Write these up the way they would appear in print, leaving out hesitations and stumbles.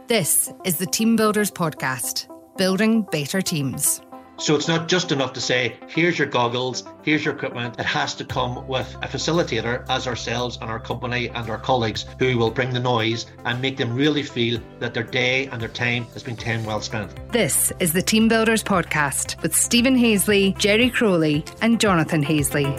This is the Team Builders Podcast, building better teams. So it's not just enough to say, here's your goggles, here's your equipment. It has to come with a facilitator as ourselves and our company and our colleagues who will bring the noise and make them really feel that their day and their time has been time well spent. This is the Team Builders Podcast with Stephen Hazley, Jerry Crowley and Jonathan Hazley.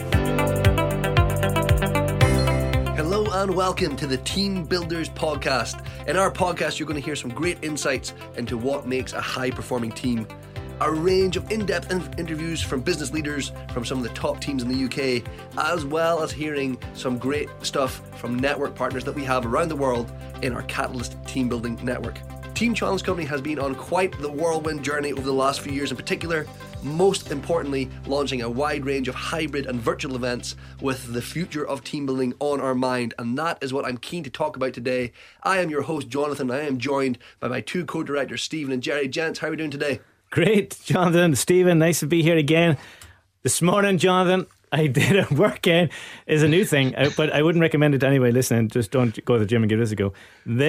Hello and welcome to the Team Builders Podcast. In our podcast, you're going to hear some great insights into what makes a high-performing team. A range of in-depth interviews from business leaders from some of the top teams in the UK, as well as hearing some great stuff from network partners that we have around the world in our Catalyst team building network. Team Challenge Company has been on quite the whirlwind journey over the last few years in particular, most importantly launching a wide range of hybrid and virtual events with the future of team building on our mind, and that is what I'm keen to talk about today. I am your host Jonathan. I am joined by my two co-directors Stephen and Jerry. Gents, how are we doing today? Great, Jonathan, Stephen, nice to be here again. This morning, Jonathan, I did a workout. It's a new thing, but I wouldn't recommend it to anybody listening. Just don't go to the gym and give this a go.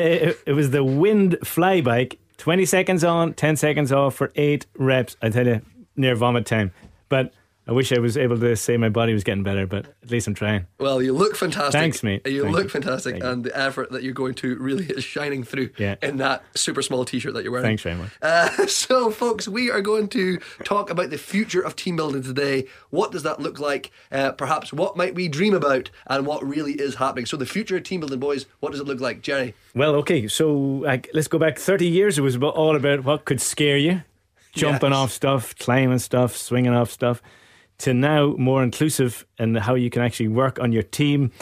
It was the wind fly bike, 20 seconds on, 10 seconds off for 8 reps. I tell you, near vomit time. But I wish I was able to say my body was getting better, but at least I'm trying. Well, you look fantastic. Thanks, mate. You Thank look you. fantastic, Thank and the effort that you're going to really is shining through Yeah. in that super small t-shirt that you're wearing. Thanks very much. So, folks, we are going to talk about the future of team building today. What does that look like? Perhaps what might we dream about, and what really is happening? So, the future of team building, boys, what does it look like? Jerry? Well, okay, so let's go back 30 years. It was all about what could scare you. Jumping Yes. off stuff, climbing stuff, swinging off stuff, to now more inclusive and how you can actually work on your team.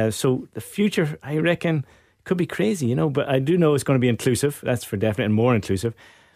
So the future, I reckon, could be crazy, but I do know it's going to be inclusive. That's for definite, and more inclusive.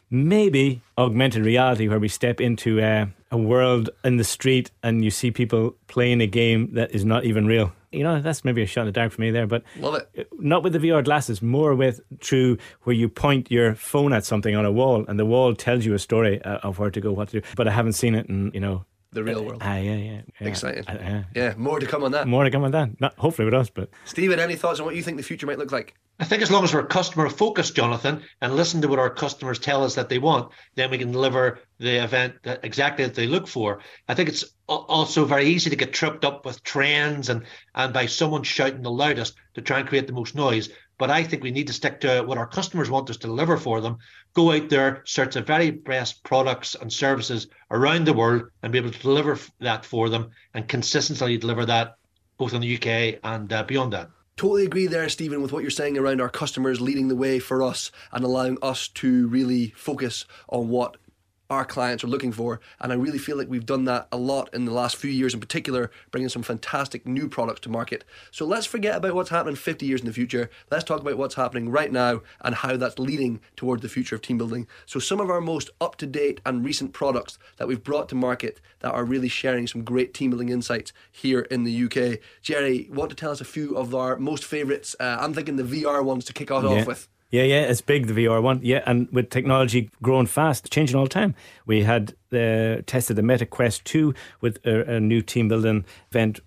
Maybe augmented reality, where we step into a world in the street and you see people playing a game that is not even real. That's maybe a shot in the dark for me there, but Love it. Not with the VR glasses, more with through where you point your phone at something on a wall and the wall tells you a story of where to go, what to do. But I haven't seen it in, The real world. Yeah. Exciting. Yeah, more to come on that. More to come on that. Not hopefully with us, but Stephen, any thoughts on what you think the future might look like? I think as long as we're customer focused, Jonathan, and listen to what our customers tell us that they want, then we can deliver the event exactly that they look for. I think it's also very easy to get tripped up with trends and by someone shouting the loudest to try and create the most noise. But I think we need to stick to what our customers want us to deliver for them. Go out there, search the very best products and services around the world and be able to deliver that for them and consistently deliver that both in the UK and beyond that. Totally agree there, Stephen, with what you're saying around our customers leading the way for us and allowing us to really focus on what our clients are looking for. And I really feel like we've done that a lot in the last few years in particular, bringing some fantastic new products to market. So let's forget about what's happening 50 years in the future. Let's talk about what's happening right now and how that's leading toward the future of team building. So some of our most up-to-date and recent products that we've brought to market that are really sharing some great team building insights here in the UK. Jerry, want to tell us a few of our most favourites? I'm thinking the VR ones to kick us off with. Yeah, it's big, the VR one. Yeah, and with technology growing fast, changing all the time. We had tested the Meta Quest 2 with a new team building event.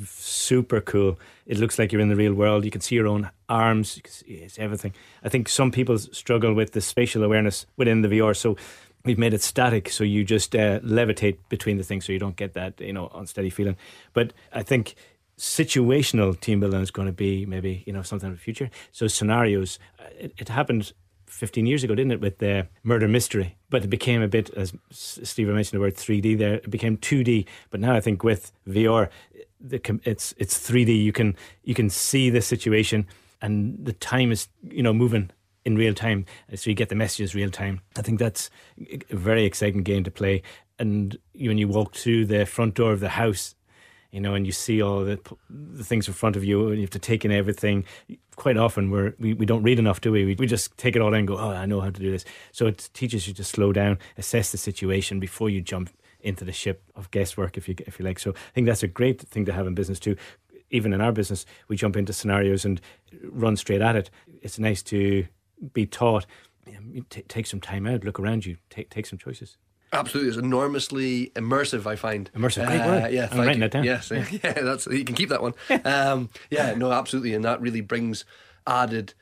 Super cool. It looks like you're in the real world. You can see your own arms. You can see, it's everything. I think some people struggle with the spatial awareness within the VR, so we've made it static, so you just levitate between the things, so you don't get that unsteady feeling. But I think situational team building is going to be maybe something in the future. So scenarios, it happened 15 years ago, didn't it, with the murder mystery, but it became a bit, as Stephen mentioned the word 3D there, it became 2D. But now I think with VR it's 3D. You can see the situation and the time is moving in real time, so you get the messages real time. I think that's a very exciting game to play. And when you walk through the front door of the house, and you see all the things in front of you, and you have to take in everything. Quite often we don't read enough, do we? We just take it all in and go, oh, I know how to do this. So it teaches you to slow down, assess the situation before you jump into the ship of guesswork, if you like. So I think that's a great thing to have in business too. Even in our business, we jump into scenarios and run straight at it. It's nice to be taught. Take some time out, look around you, take some choices. Absolutely, it's enormously immersive, I find. Immersive, great word. Yeah, I'm writing that down. Yes, yeah, you can keep that one. No, absolutely, and that really brings added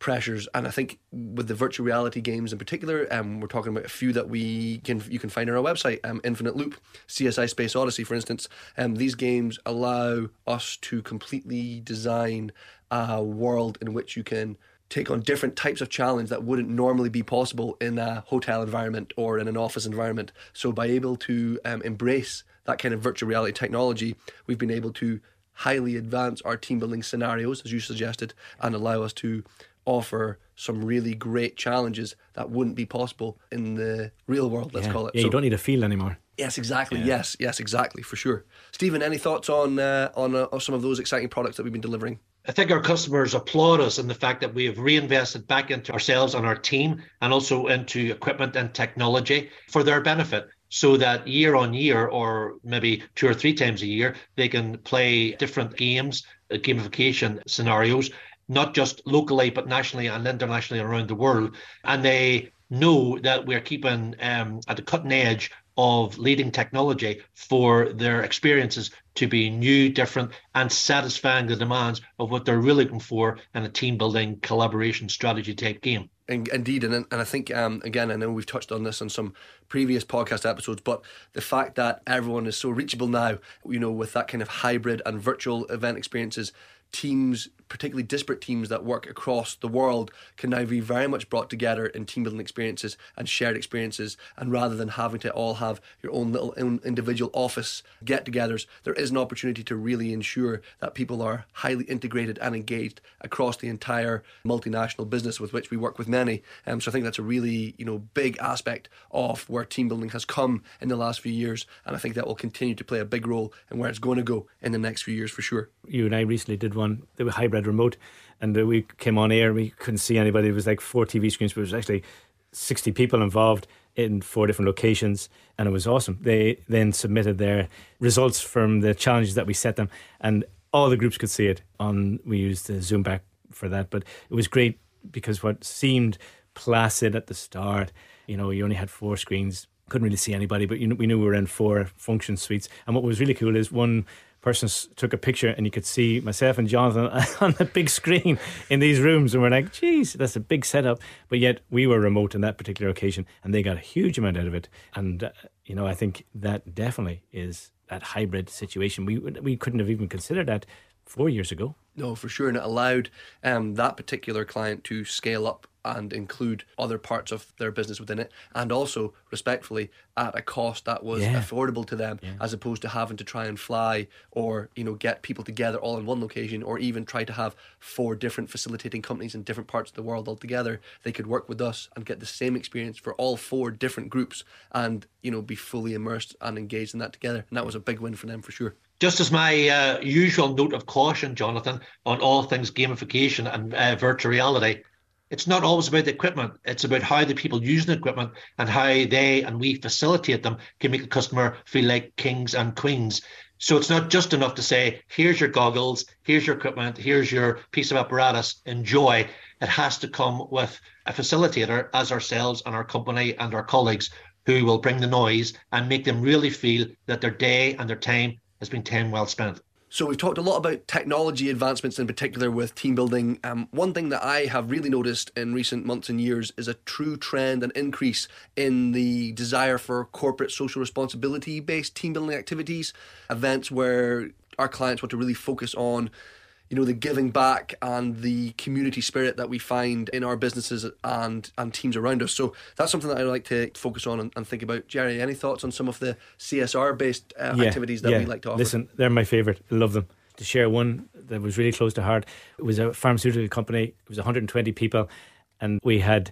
pressures. And I think with the virtual reality games in particular, we're talking about a few that you can find on our website. Infinite Loop, CSI Space Odyssey, for instance. These games allow us to completely design a world in which you can take on different types of challenge that wouldn't normally be possible in a hotel environment or in an office environment. So by able to embrace that kind of virtual reality technology, we've been able to highly advance our team building scenarios, as you suggested, and allow us to offer some really great challenges that wouldn't be possible in the real world, let's call it. Yeah, so, you don't need a field anymore. Yes, exactly. Yeah. Yes, exactly, for sure. Stephen, any thoughts on some of those exciting products that we've been delivering? I think our customers applaud us in the fact that we have reinvested back into ourselves and our team, and also into equipment and technology for their benefit, so that year on year, or maybe 2 or 3 times a year, they can play different games, gamification scenarios, not just locally, but nationally and internationally around the world. And they know that we're keeping at the cutting edge of leading technology for their experiences to be new, different, and satisfying the demands of what they're really looking for in a team building collaboration strategy type game. Indeed, and I think, again, I know we've touched on this on some previous podcast episodes, but the fact that everyone is so reachable now, with that kind of hybrid and virtual event experiences, teams, particularly disparate teams that work across the world, can now be very much brought together in team building experiences and shared experiences. And rather than having to all have your own little individual office get-togethers, there is an opportunity to really ensure that people are highly integrated and engaged across the entire multinational business with which we work with many. So I think that's a really, big aspect of where team building has come in the last few years, and I think that will continue to play a big role in where it's going to go in the next few years for sure. You and I recently did one, the hybrid remote, and we came on air, we couldn't see anybody. It was like 4 TV screens, but it was actually 60 people involved in 4 different locations, and it was awesome. They then submitted their results from the challenges that we set them, and all the groups could see it. We used the Zoom back for that, but it was great because what seemed placid at the start, you only had 4 screens, couldn't really see anybody, but we knew we were in 4 function suites. And what was really cool is one person took a picture and you could see myself and Jonathan on the big screen in these rooms, and we're like, geez, that's a big setup. But yet we were remote on that particular occasion, and they got a huge amount out of it. And I think that definitely is that hybrid situation. We couldn't have even considered that 4 years ago. No, for sure. And it allowed that particular client to scale up and include other parts of their business within it, and also, respectfully, at a cost that was affordable to them, as opposed to having to try and fly or get people together all in one location, or even try to have 4 different facilitating companies in different parts of the world altogether. They could work with us and get the same experience for all 4 different groups, and be fully immersed and engaged in that together. And that was a big win for them for sure. Just as my usual note of caution, Jonathan, on all things gamification and virtual reality, it's not always about the equipment. It's about how the people using the equipment and how they and we facilitate them can make the customer feel like kings and queens. So it's not just enough to say, here's your goggles, here's your equipment, here's your piece of apparatus, enjoy. It has to come with a facilitator, as ourselves and our company and our colleagues, who will bring the noise and make them really feel that their day and their time has been time well spent. So we've talked a lot about technology advancements in particular with team building. One thing that I have really noticed in recent months and years is a true trend and increase in the desire for corporate social responsibility based team building activities, events where our clients want to really focus on the giving back and the community spirit that we find in our businesses and teams around us. So that's something that I like to focus on and think about. Jerry, any thoughts on some of the CSR-based activities that we like to offer? Listen, they're my favourite. I love them. To share one that was really close to heart, it was a pharmaceutical company. It was 120 people, and we had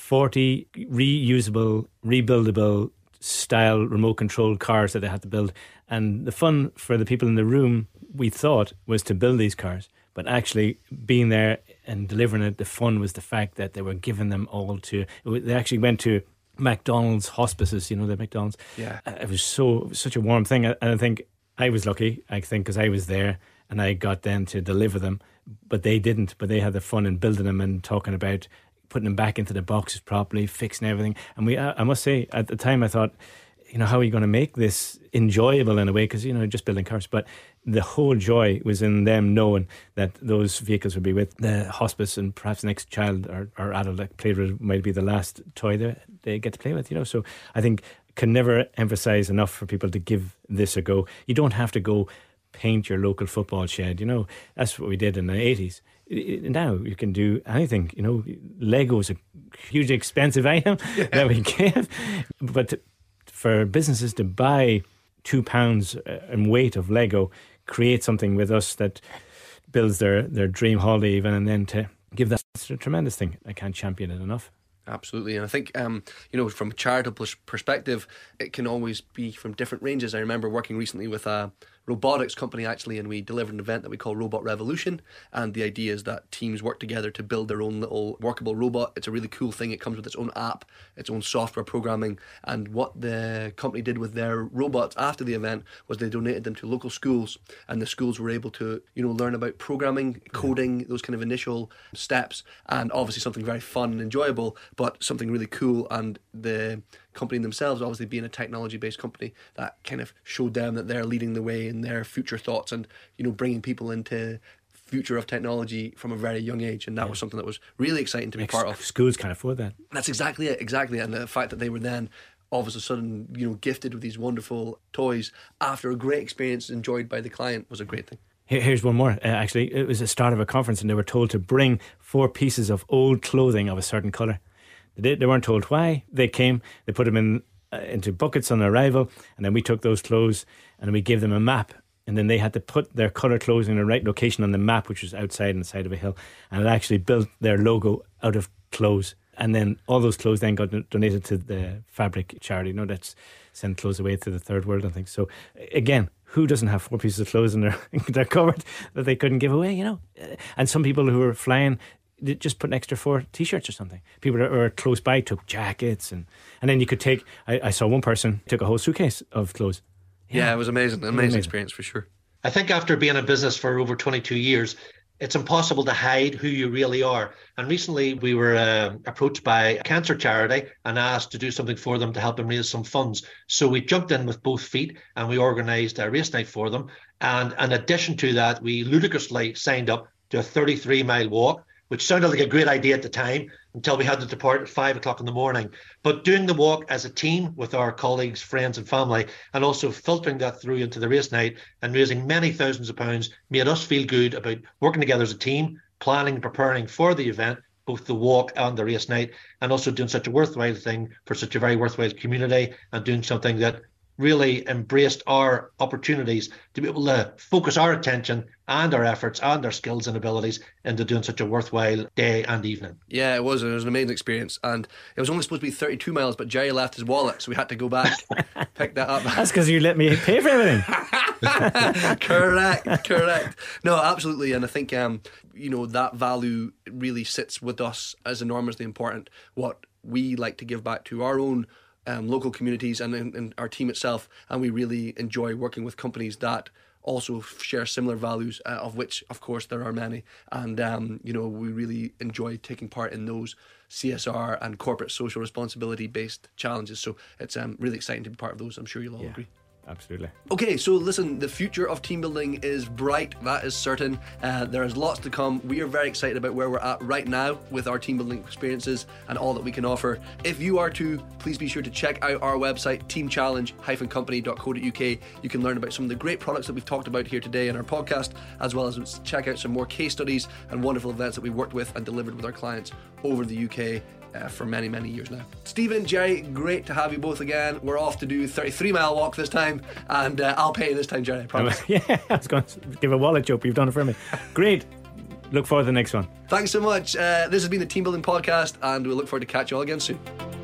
40 reusable, rebuildable style remote controlled cars that they had to build. And the fun for the people in the room, we thought, was to build these cars, but actually being there and delivering it, the fun was the fact that they were giving them all to, they actually went to McDonald's hospices, the McDonald's. Yeah. It was such a warm thing. And I think I was lucky, because I was there and I got them to deliver them, but they didn't. But they had the fun in building them and talking about putting them back into the boxes properly, fixing everything. And I must say, at the time I thought, how are you going to make this enjoyable in a way? Because, just building cars. But the whole joy was in them knowing that those vehicles would be with the hospice, and perhaps the next child or adult that played with might be the last toy they get to play with, So I think can never emphasize enough for people to give this a go. You don't have to go paint your local football shed, That's what we did in the 80s. Now you can do anything, Lego is a hugely expensive item that we give, but for businesses to buy £2 in weight of Lego, create something with us that builds their dream holiday even, and then to give that, it's a tremendous thing. I can't champion it enough. Absolutely. And I think, from a charitable perspective, it can always be from different ranges. I remember working recently with a robotics company, actually, and we delivered an event that we call Robot Revolution. And the idea is that teams work together to build their own little workable robot. It's a really cool thing. It comes with its own app, its own software programming. And what the company did with their robots after the event was they donated them to local schools. And the schools were able to, learn about programming, coding, those kind of initial steps. And obviously something very fun and enjoyable, but something really cool. And the company themselves, obviously being a technology-based company, that kind of showed them that they're leading the way in their future thoughts and, bringing people into future of technology from a very young age. And that was something that was really exciting to be part of. Schools can't afford that. That's exactly it. And the fact that they were then all of a sudden, gifted with these wonderful toys after a great experience enjoyed by the client was a great thing. Here's one more. Actually, it was the start of a conference and they were told to bring 4 pieces of old clothing of a certain colour. They weren't told why. They came, they put them into buckets on arrival, and then we took those clothes and we gave them a map, and then they had to put their colour clothes in the right location on the map, which was outside on the side of a hill, and it actually built their logo out of clothes. And then all those clothes then got donated to the fabric charity, that's send clothes away to the third world and things. So again, who doesn't have 4 pieces of clothes in their cupboard that they couldn't give away, And some people who were flying, they just put an extra 4 t-shirts or something. People that were close by took jackets, and then you could take, I saw one person took a whole suitcase of clothes. Yeah, it was amazing. Amazing experience for sure. I think after being in business for over 22 years, it's impossible to hide who you really are. And recently we were approached by a cancer charity and asked to do something for them to help them raise some funds. So we jumped in with both feet and we organised a race night for them. And in addition to that, we ludicrously signed up to a 33-mile walk, which sounded like a great idea at the time until we had to depart at 5 o'clock in the morning. But doing the walk as a team with our colleagues, friends and family, and also filtering that through into the race night and raising many thousands of pounds made us feel good about working together as a team, planning and preparing for the event, both the walk and the race night, and also doing such a worthwhile thing for such a very worthwhile community, and doing something that really embraced our opportunities to be able to focus our attention and our efforts and our skills and abilities into doing such a worthwhile day and evening. Yeah, it was an amazing experience, and it was only supposed to be 32 miles, but Jerry left his wallet, so we had to go back, pick that up. That's because you let me pay for everything. Correct. No, absolutely, and I think that value really sits with us as enormously important. What we like to give back to our own local communities and our team itself, and we really enjoy working with companies that also share similar values, of which of course there are many, and we really enjoy taking part in those CSR and corporate social responsibility based challenges. So it's really exciting to be part of those. I'm sure you'll all agree. Absolutely. Okay, so listen, the future of team building is bright, that is certain. There is lots to come. We are very excited about where we're at right now with our team building experiences and all that we can offer. If you are too, please be sure to check out our website, teamchallenge-company.co.uk. You can learn about some of the great products that we've talked about here today in our podcast, as well as check out some more case studies and wonderful events that we've worked with and delivered with our clients over the UK for many, many years now. Stephen, Jerry, great to have you both again. We're off to do 33-mile walk this time, and I'll pay you this time, Jerry, I promise. Yeah, I was going to give a wallet joke, but you've done it for me. Great. Look forward to the next one. Thanks so much. This has been the Team Building Podcast, and we'll look forward to catch you all again soon.